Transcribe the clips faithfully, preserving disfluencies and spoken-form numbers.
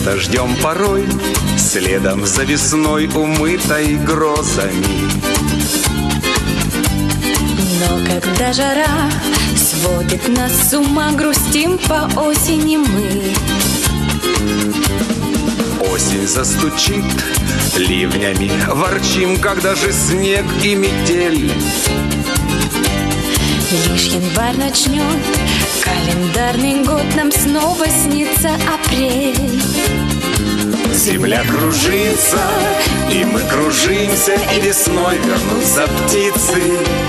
дождем порой, следом за весной, умытой грозами. Но когда жара сводит нас с ума, грустим по осени мы. Осень застучит ливнями, ворчим, когда же снег и метель. Лишь январь начнет календарный год, нам снова снится апрель. Земля кружится, и мы кружимся, и весной вернутся птицы.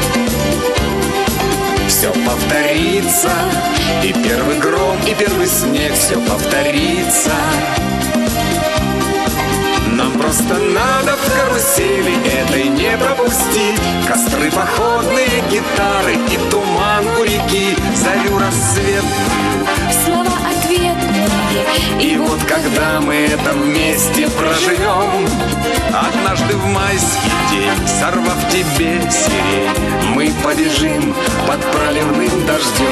Все повторится, и первый гром, и первый снег, все повторится. Нам просто надо в карусели этой не пропустить костры походные, гитары и туман у реки, зарю рассветную, слова ответные. И вот когда мы это вместе проживем, однажды в майский день, сорвав тебе сирень, мы побежим под проливным дождем.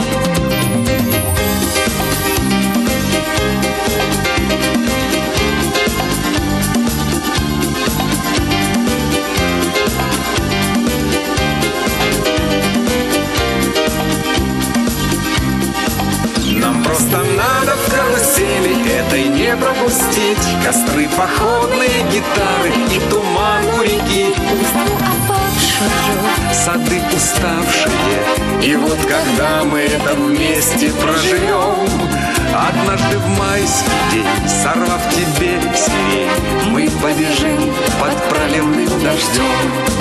Просто надо в карусели этой не пропустить костры походные, гитары и туман у реки, листву опавшую, сады уставшие. И вот когда мы это вместе проживем, однажды в майский день, сорвав тебе сирень, мы побежим под проливным дождем.